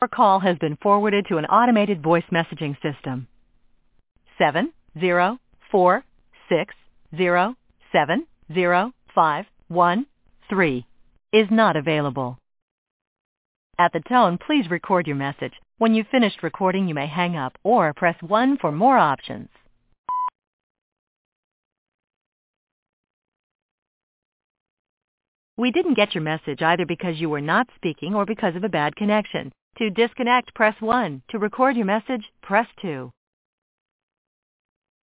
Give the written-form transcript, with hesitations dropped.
Your call has been forwarded to an automated voice messaging system. 70460705113 is not available. At the tone, please record your message. When you've finished recording, you may hang up or press 1 for more options. We didn't get your message either because you were not speaking or because of a bad connection. To disconnect, press 1. To record your message, press 2.